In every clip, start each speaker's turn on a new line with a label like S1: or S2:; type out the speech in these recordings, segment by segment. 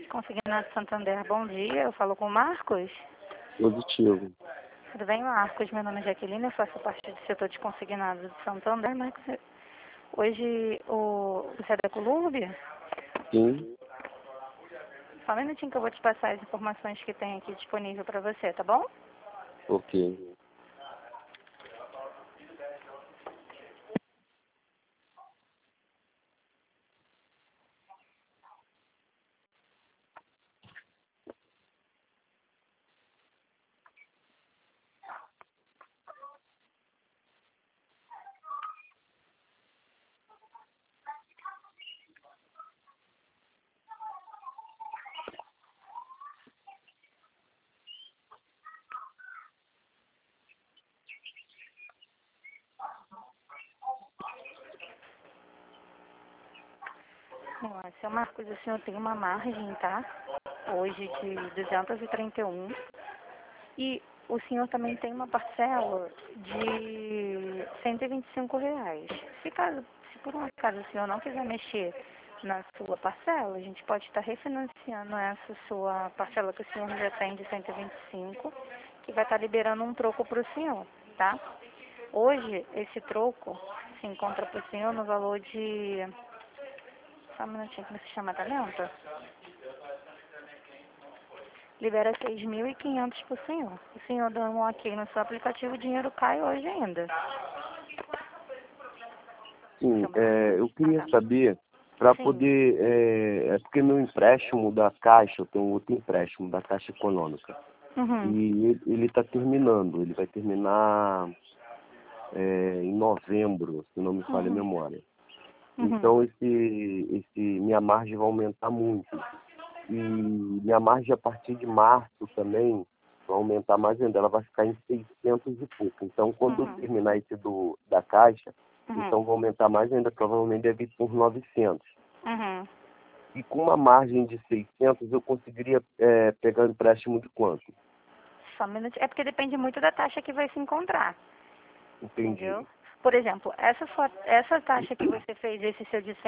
S1: Consignado Santander, bom dia. Eu falo com o Marcos.
S2: Positivo.
S1: Tudo bem, Marcos? Meu nome é Jaqueline, eu faço parte do setor de consignados de Santander. Marcos, hoje você é da Colúmbia?
S2: Sim.
S1: Só um minutinho que eu vou te passar as informações que tem aqui disponível para você, tá bom?
S2: Ok.
S1: Seu Marcos, o senhor tem uma margem, tá? Hoje de 231. E o senhor também tem uma parcela de R$ 125. Se por um acaso o senhor não quiser mexer na sua parcela, a gente pode estar refinanciando essa sua parcela que o senhor já tem de 125, que vai estar liberando um troco para o senhor, tá? Hoje, esse troco se encontra para o senhor no valor de... Só um minutinho que você chama, tá lenta? Libera 6.500 por senhor. O senhor dando um ok no seu aplicativo, o dinheiro cai hoje ainda.
S2: Sim, eu queria saber, para
S1: Sim.
S2: poder, porque meu empréstimo da Caixa, eu tenho outro empréstimo da Caixa Econômica,
S1: Uhum.
S2: e ele está terminando, ele vai terminar em novembro, se não me falha a memória.
S1: Uhum.
S2: Então, minha margem vai aumentar muito. E minha margem a partir de março também vai aumentar mais ainda, ela vai ficar em 600 e pouco. Então, quando eu terminar esse da Caixa, então vai aumentar mais ainda, provavelmente deve ir por 900.
S1: Uhum.
S2: E com uma margem de 600, eu conseguiria pegar um empréstimo de quanto?
S1: Só um minutinho. É porque depende muito da taxa que vai se encontrar.
S2: Entendi.
S1: Entendeu? Por exemplo, essa taxa que você fez, esse seu de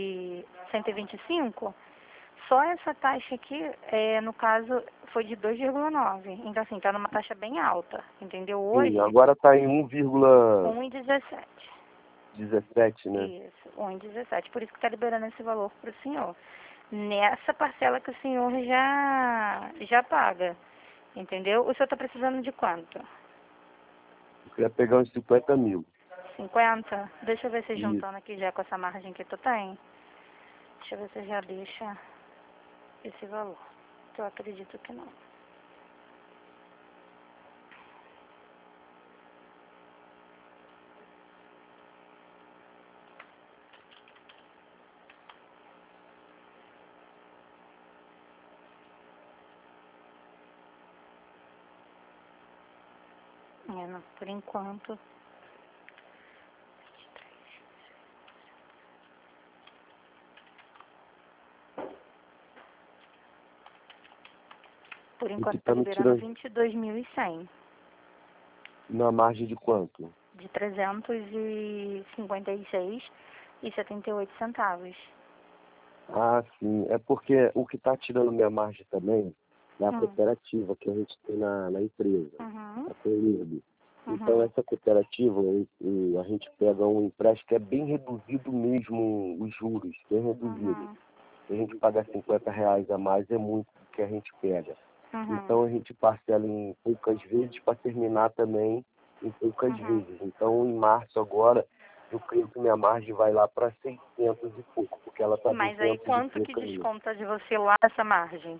S1: 125, só essa taxa aqui, no caso, foi de 2,9. Então, assim, tá numa taxa bem alta, entendeu?
S2: Sim,
S1: Hoje,
S2: agora está em 1,17,
S1: 1,17.
S2: né?
S1: Isso, 1,17. Por isso que tá liberando esse valor pro senhor. Nessa parcela que o senhor já paga, entendeu? O senhor tá precisando de quanto?
S2: Eu queria pegar uns 50 mil.
S1: 50? Deixa eu ver se
S2: Isso.
S1: juntando aqui já com essa margem que tu tem. Deixa eu ver se já deixa esse valor. Eu acredito que não. Não, por enquanto. Por
S2: E
S1: enquanto
S2: que
S1: tá
S2: tá me
S1: liberando
S2: tirando
S1: 22.100.
S2: na margem de quanto?
S1: De 356,78 centavos.
S2: Ah, sim. É porque o que está tirando minha margem também é a cooperativa que a gente tem na empresa, a Colúmbia. Então, essa cooperativa, a gente pega um empréstimo que é bem reduzido mesmo, os juros, bem reduzido. Se a gente paga R$ 50 a mais, é muito que a gente pega. Então, a gente parcela em poucas vezes para terminar também em poucas vezes. Então, em março agora, eu creio que minha margem vai lá para 600 e pouco, porque ela está
S1: Mas aí
S2: 200 e
S1: quanto que
S2: pouco ainda.
S1: desconta de você lá essa margem?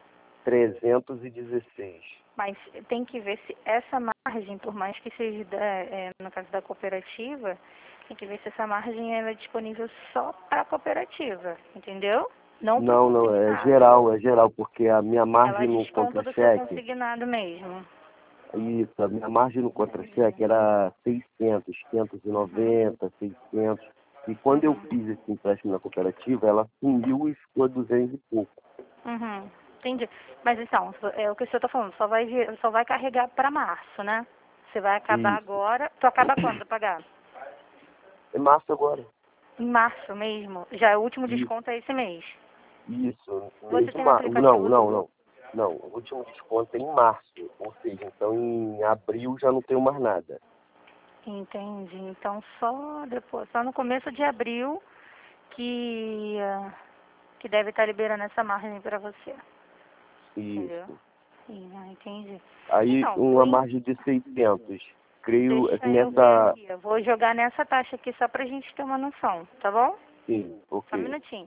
S2: 316.
S1: Mas tem que ver se essa margem, por mais que seja no caso da cooperativa, tem que ver se essa margem ela é disponível só para a cooperativa, entendeu? Não para o
S2: Não,
S1: consignado.
S2: é geral, porque a minha
S1: Ela
S2: margem no
S1: desconta do seu
S2: contra-cheque,
S1: consignado mesmo.
S2: isso, a minha margem no contra-cheque era 600, 590, 600. E quando eu fiz esse empréstimo na cooperativa, ela sumiu e ficou 200 e pouco.
S1: Entendi. Mas então, é o que o senhor está falando, só vai carregar para março, né? Você vai acabar
S2: Isso.
S1: agora. Tu acaba quando de pagar?
S2: É março agora.
S1: Em março mesmo. Já o último
S2: Isso,
S1: desconto é esse mês.
S2: Isso.
S1: Você tem um aplicativo?
S2: Não, o último desconto é em março, ou seja, então em abril já não tenho mais nada.
S1: Entendi. Então só depois, só no começo de abril que deve estar liberando essa margem para você. Entendeu?
S2: Isso.
S1: Entendi.
S2: Aí
S1: Então,
S2: uma margem de 600. Creio
S1: deixa eu ver
S2: nessa...
S1: aqui. Eu vou jogar nessa taxa aqui só pra gente ter uma noção, tá bom?
S2: Sim,
S1: Só um
S2: ok.
S1: minutinho.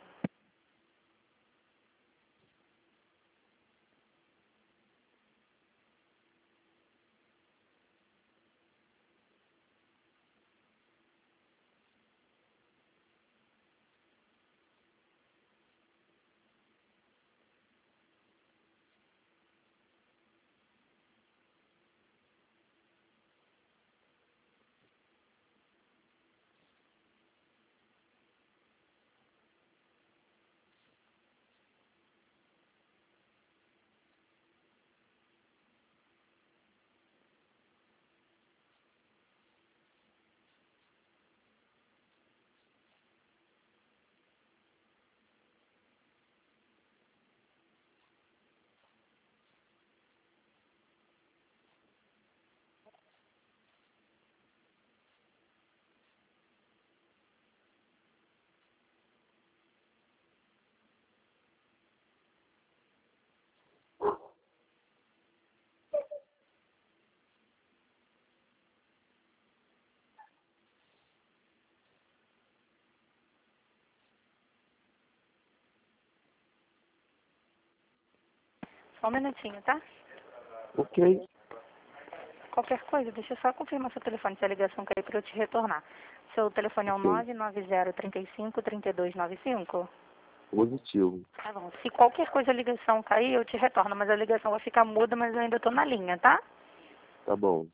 S1: Só um minutinho, tá?
S2: Ok.
S1: Qualquer coisa, deixa eu só confirmar seu telefone, se a ligação cair para eu te retornar. Seu telefone é o
S2: Ok.
S1: 990-35-3295?
S2: Positivo.
S1: Tá bom. Se qualquer coisa a ligação cair, eu te retorno, mas a ligação vai ficar muda, mas eu ainda tô na linha, tá?
S2: Tá bom.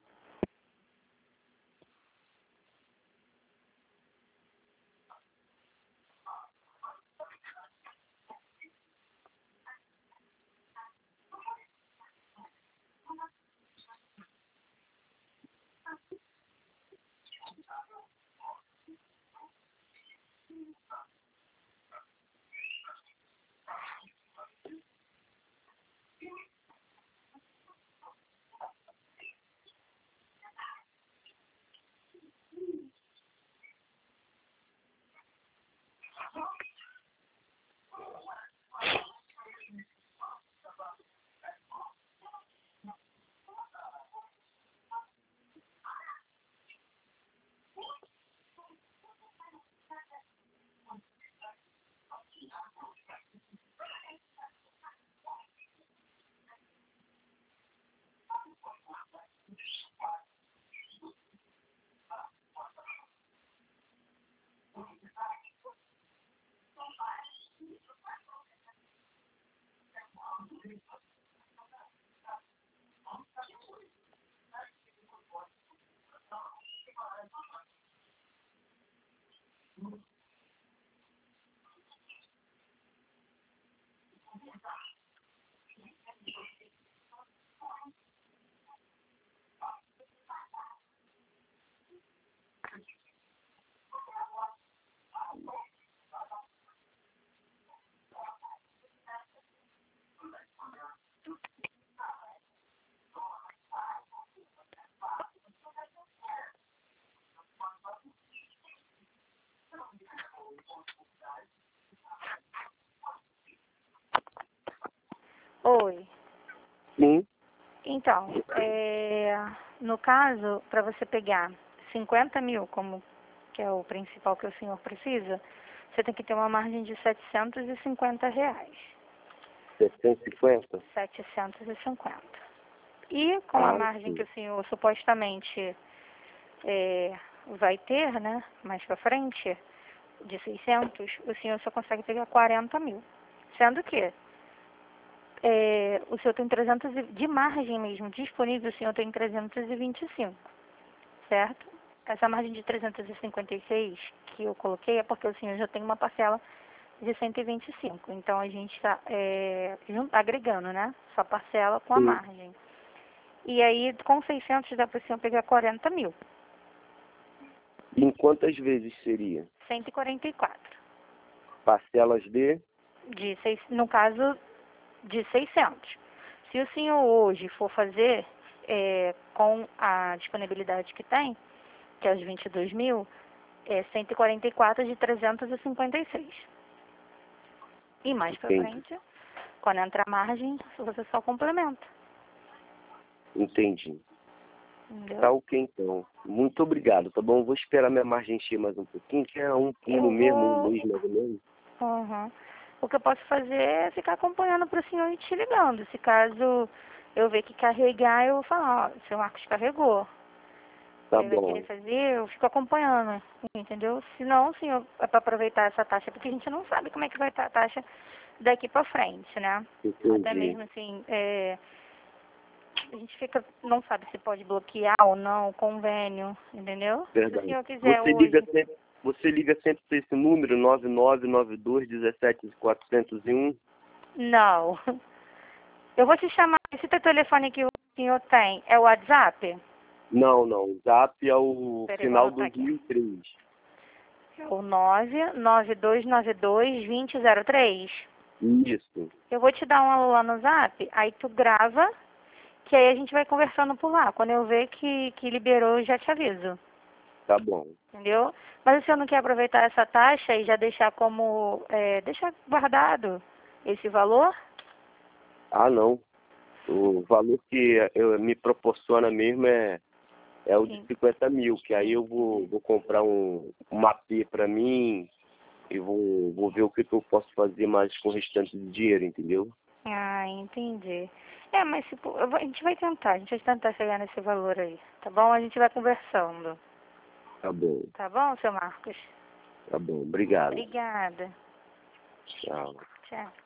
S1: Oi.
S2: Sim.
S1: Então, no caso, para você pegar 50 mil, como que é o principal que o senhor precisa, você tem que ter uma margem de R$ 750.
S2: 750?
S1: 750. E com a margem que
S2: Ok.
S1: o senhor supostamente vai ter, né, mais para frente, de 600, o senhor só consegue pegar 40 mil. Sendo que o senhor tem 300, de margem mesmo disponível, o senhor tem 325, certo? Essa margem de 356 que eu coloquei é porque o senhor já tem uma parcela de 125. Então a gente está agregando, né? Sua parcela com a
S2: Sim.
S1: margem. E aí com 600 dá para o senhor pegar 40 mil.
S2: Em quantas vezes seria?
S1: 144.
S2: Parcelas de?
S1: no caso de 600. Se o senhor hoje for fazer com a disponibilidade que tem, que é os 22 mil, é 144 de 356. E mais para frente, quando entrar a margem, você só complementa.
S2: Entendi.
S1: Entendeu?
S2: Tá ok, então. Muito obrigado, tá bom? Vou esperar minha margem encher mais um pouquinho, que é um pulo mesmo, um mês mais ou menos.
S1: Uhum. O que eu posso fazer é ficar acompanhando para o senhor e te ligando. Se caso eu ver que carregar, eu vou falar, ó, o seu Marcos carregou.
S2: Tá
S1: Ele vai
S2: bom.
S1: querer fazer, eu fico acompanhando, entendeu? Se não, senhor, é para aproveitar essa taxa, porque a gente não sabe como é que vai estar a taxa daqui para frente, né?
S2: Entendi.
S1: Até mesmo assim, a gente não sabe se pode bloquear ou não o convênio, entendeu?
S2: Verdade.
S1: Se o senhor quiser
S2: Você liga sempre para esse número, 9992-17-401?
S1: Não. Eu vou te chamar. Esse teu telefone que o senhor tem é o WhatsApp?
S2: Não, não. Zap é o
S1: Peraí,
S2: final
S1: vou
S2: do
S1: anotar aqui.
S2: 2003.
S1: É o 99292-2003.
S2: Isso.
S1: Eu vou te dar um alô lá no Zap, aí tu grava, que aí a gente vai conversando por lá. Quando eu ver que liberou, eu já te aviso.
S2: Tá bom.
S1: Entendeu? Mas o senhor não quer aproveitar essa taxa e já deixar como... deixar guardado esse valor?
S2: Ah, não. O valor que me proporciona mesmo é o de 50 mil, que aí eu vou comprar um AP para mim e vou ver o que eu posso fazer mais com o restante de dinheiro, entendeu?
S1: Ah, entendi. Mas a gente vai tentar chegar nesse valor aí, tá bom? A gente vai conversando.
S2: Tá bom.
S1: Tá bom, seu Marcos?
S2: Tá bom. Obrigado.
S1: Obrigada.
S2: Tchau.
S1: Tchau.